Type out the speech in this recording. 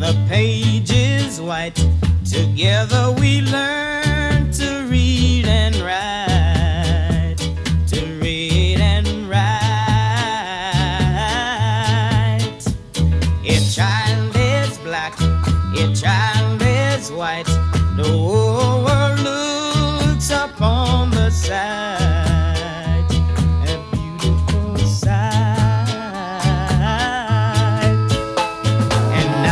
the page is white. Together we learn to read and write, to read and write. A child is black, a child is white. The whole world looks upon the side.